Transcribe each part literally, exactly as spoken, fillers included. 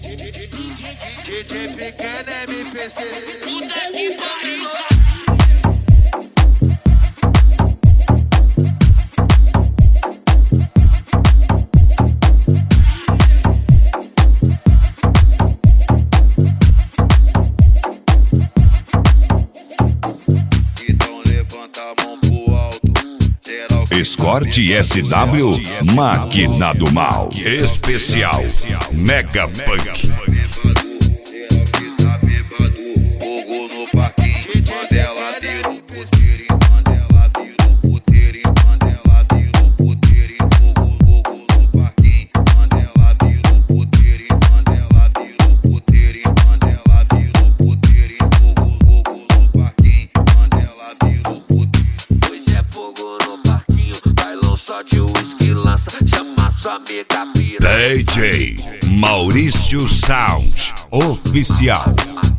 D J pequeno M P C. Puta que pariu. Escort S W, Máquina do Mal. Especial Mega Funk. D J Maurício Sound Oficial.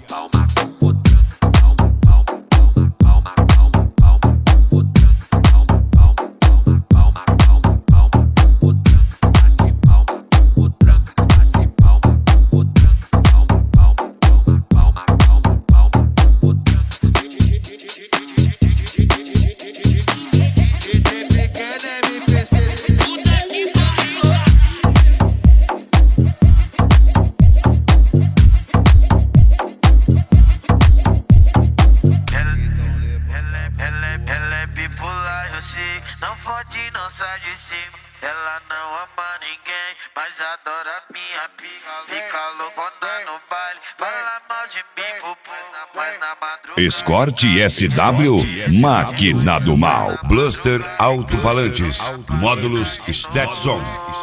Não fode, não sai de cima. Ela não ama ninguém, mas adora minha pica. Fica loucona no baile, fala mal de mim, pupu, mas na madrugada. Escort S W, Máquina do Mal. Bluster Alto-Falantes, módulos Stetson.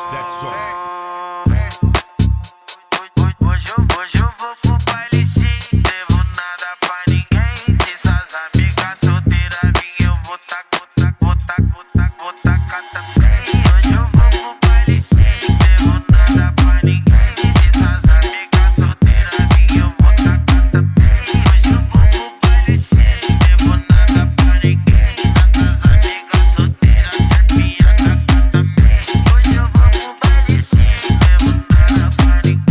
Hoje eu, hoje eu vou pro baile sim. Devo nada pra ninguém. Dessas amigas solteiras minhas eu vou taco, taco, vou taco, taco, vou tacar também. Hoje eu vou pro baile sim. Devo nada pra ninguém. Dessas amigas solteiras minhas eu vou tacar também. Hoje eu vou pro baile sim. Devo nada pra ninguém. Dessas amigas solteiras é minha tacar também. Hoje eu vou pro baile sim. Devo nada pra ninguém.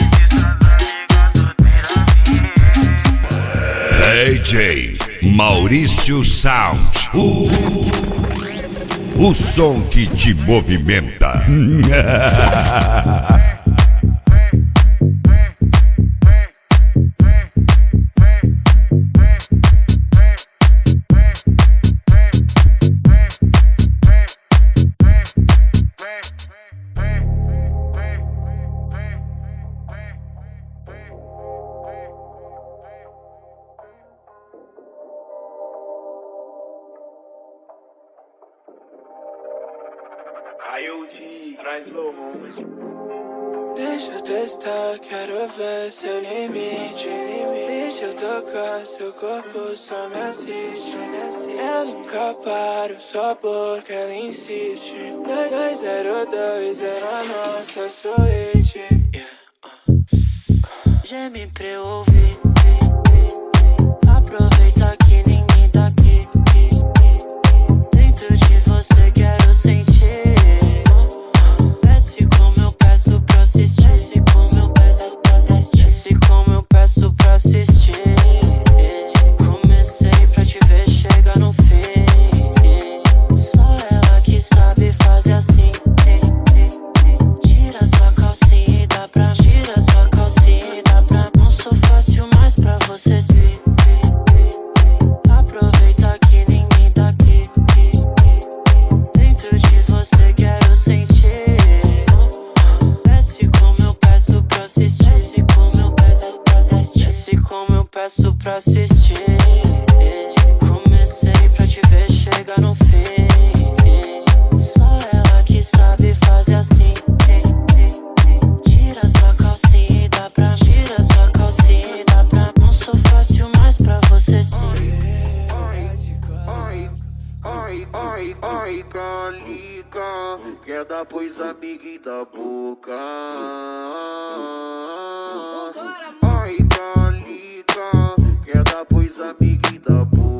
D J Maurício Sound, uh, o som que te movimenta. I O T, traz low home. Deixa eu testar, quero ver seu limite. Deixa eu tocar, seu corpo só me assiste. Eu nunca paro, só porque ela insiste. dois zero dois era a nossa suíte. Geme pra eu ouvir. Aproveita que ninguém tá aqui. Dentro de você quero sentir. Desce como eu peço pra assistir. Desce como eu peço pra assistir. Desce como eu peço pra assistir. Comecei pra te ver, chega no fim. Só ela que sabe fazer assim. Tira sua calcinha e dá pra. Tira sua calcinha e dá pra. Não sou fácil mais pra você se. Aproveita que ninguém tá aqui. Dentro de você quero sentir. Desce como eu peço pra assistir. Desce como eu peço pra assistir. Desce como eu peço pra assistir. Comecei pra te ver, chega no fim. Só ela que sabe fazer assim. Tira sua calcinha e dá pra. Tira sua calcinha e dá pra. Não sou fácil mais pra você sim. Ai, ai, ai, ai, calica. Quer dar pois amiguinho da boca. Ai, calica. Quer dar pois amiguinho da boca.